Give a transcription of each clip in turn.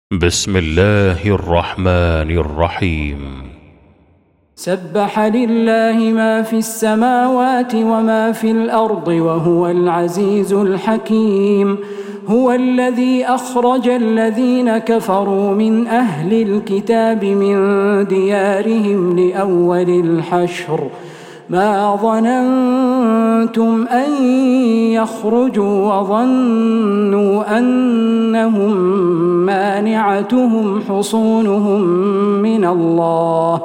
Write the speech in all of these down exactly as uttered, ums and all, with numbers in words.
بسم الله الرحمن الرحيم. سبح لله ما في السماوات وما في الأرض وهو العزيز الحكيم. هو الذي أخرج الذين كفروا من أهل الكتاب من ديارهم لأول الحشر ما ظننتم أن يخرجوا وظنوا أنهم مانعتهم حصونهم من الله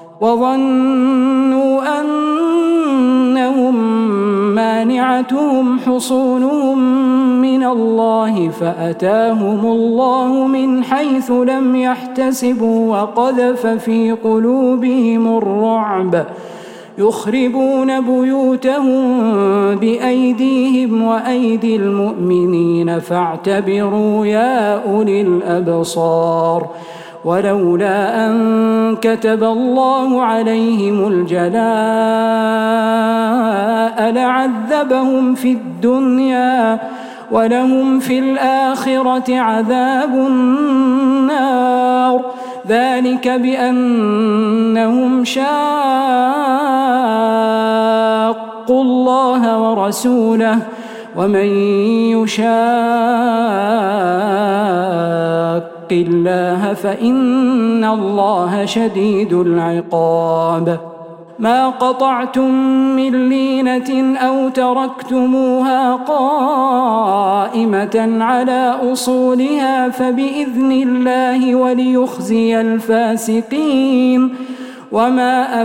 وظنوا أنهم مانعتهم حصونهم من الله فأتاهم الله من حيث لم يحتسبوا وقذف في قلوبهم الرعب يخربون بيوتهم بأيديهم وأيدي المؤمنين فاعتبروا يا أولي الأبصار. ولولا أن كتب الله عليهم الجلاء لعذبهم في الدنيا ولهم في الآخرة عذاب النار. ذلك بأنهم شاقوا الله ورسوله ومن يشاق الله فإن الله شديد العقاب. ما قطعتم من لينة أو تركتموها قائمة على أصولها فبإذن الله وليخزي الفاسقين. وما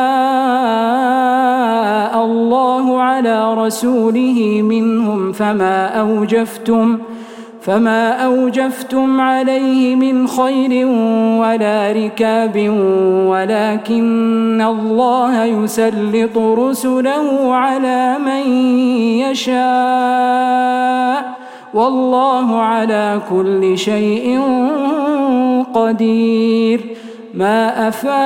أفاء الله على رسوله منهم فما أوجفتم فما أوجفتم عليه من خيل ولا ركاب ولكن الله يسلط رسله على من يشاء والله على كل شيء قدير. ما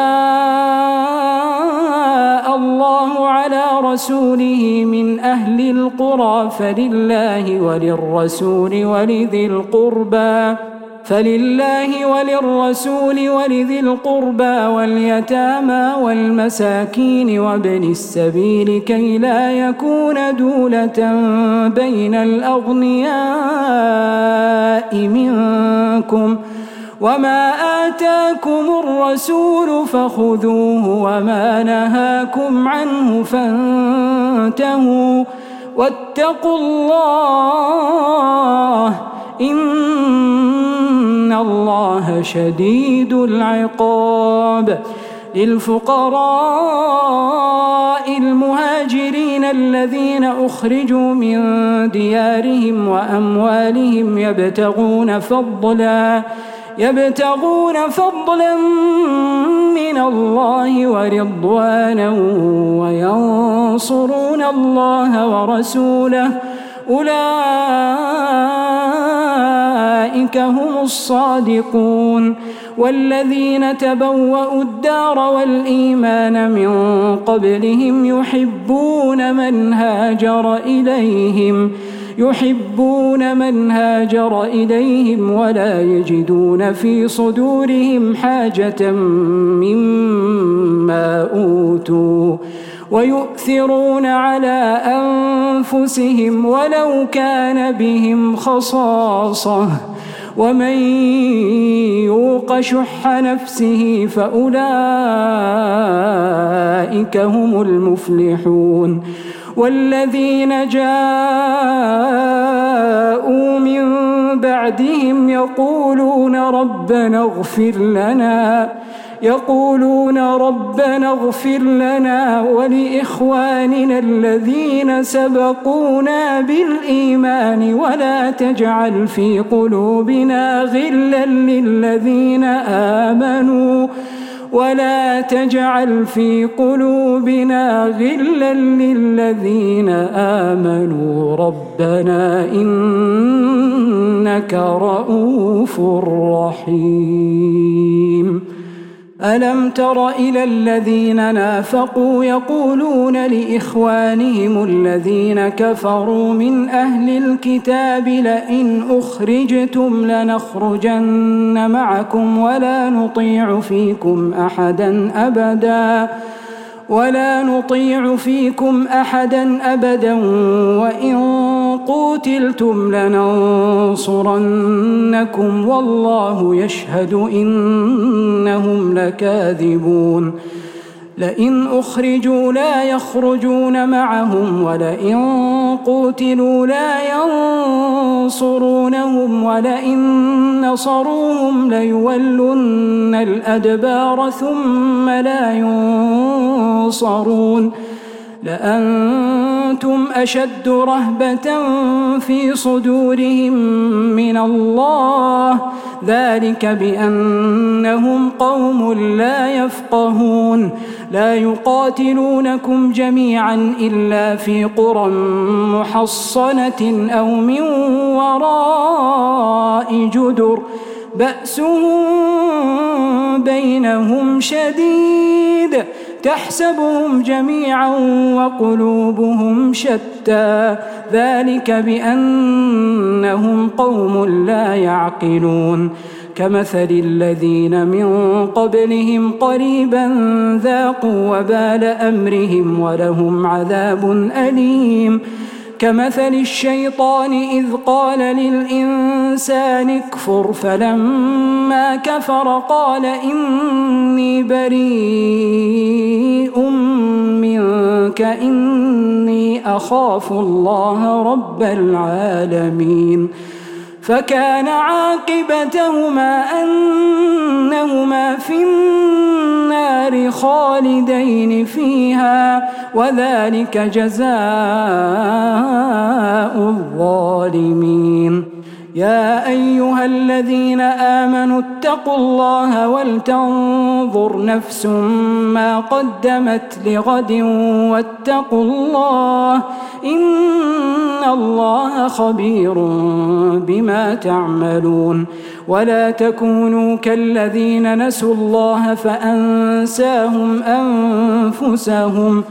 أفاء الله على رسوله من أهل القرى فلله وللرسول ولذي القربى فلله وللرسول ولذي القربى واليتامى والمساكين وابن السبيل كي لا يكون دولة بين الأغنياء منكم. وما آتاكم الرسول فخذوه وما نهاكم عنه فانتهوا واتقوا الله إن الله شديد العقاب. للفقراء المهاجرين الذين أخرجوا من ديارهم وأموالهم يبتغون فضلا يبتغون فضلا من الله ورضوانا وينصرون الله ورسوله أولئك هم الصادقون. والذين تبوأوا الدار والإيمان من قبلهم يحبون من هاجر إليهم يحبون من هاجر إليهم ولا يجدون في صدورهم حاجة مما أوتوا ويؤثرون على أنفسهم ولو كان بهم خصاصة ومن يوق شح نفسه فأولئك هم المفلحون. والذين جاءوا من بعدهم يقولون ربنا اغفر لنا يقولون ربنا اغفر لنا ولإخواننا الذين سبقونا بالإيمان ولا تجعل في قلوبنا غلا للذين آمنوا ولا تجعل في قلوبنا غلا للذين آمنوا ربنا إنك رؤوف رحيم. ألم تر إلى الذين نافقوا يقولون لإخوانهم الذين كفروا من أهل الكتاب لئن أخرجتم لنخرجن معكم ولا نطيع فيكم أحدا أبدا ولا نطيع فيكم أحدا أبدا وإن قوتلتم لننصرنكم والله يشهد إنهم لكاذبون لئن أخرجوا لا يخرجون معهم ولئن قوتلوا لا ينصرونهم ولئن نصروهم ليولن الأدبار ثم لا ينصرون لأنتم أشد رهبة في صدورهم من الله ذلك بأنهم قوم لا يفقهون لا يقاتلونكم جميعا إلا في قرى محصنة أو من وراء جدر بأسهم بينهم شديد تحسبهم جميعا وقلوبهم شتى ذلك بأنهم قوم لا يعقلون كمثل الذين من قبلهم قريبا ذاقوا وبال أمرهم ولهم عذاب أليم كمثل الشيطان إذ قال للإنسان اكفر فلما كفر قال إني بريء منك إني أخاف الله رب العالمين فكان عاقبتهما أنهما في النار خالدين فيها وذلك جزاء الظالمين يا أيها الذين آمنوا اتقوا الله ولتنظر نفس ما قدمت لغد واتقوا الله إن الله خبير بما تعملون ولا تكونوا كالذين نسوا الله فأنساهم أنفسهم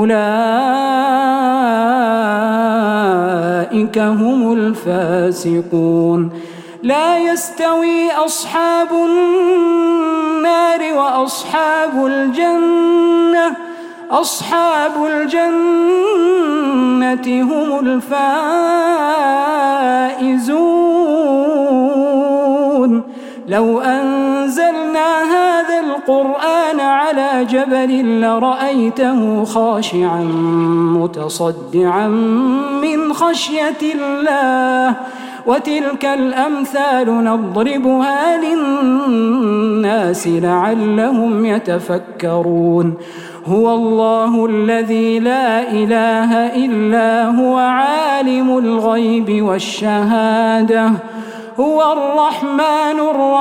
أولئك هم الفاسقون لا يستوي أصحاب النار وأصحاب الجنة أصحاب الجنة هم الفائزون لو أنزلنا هذا القرآن على جبل لرأيته خاشعا متصدعا من خشية الله وتلك الأمثال نضربها للناس لعلهم يتفكرون هو الله الذي لا إله إلا هو عالم الغيب والشهادة هو الرحمن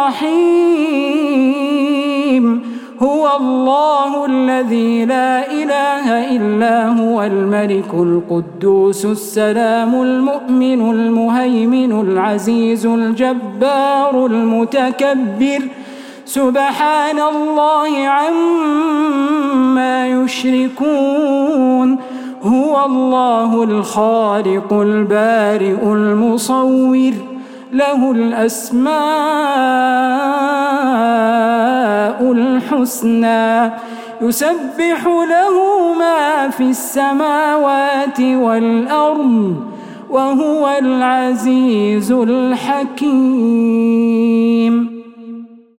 الرحيم هو الله الذي لا إله إلا هو الملك القدوس السلام المؤمن المهيمن العزيز الجبار المتكبر سبحان الله عما يشركون هو الله الخالق البارئ المصور له الأسماء الحسنى يسبح له ما في السماوات والأرض وهو العزيز الحكيم.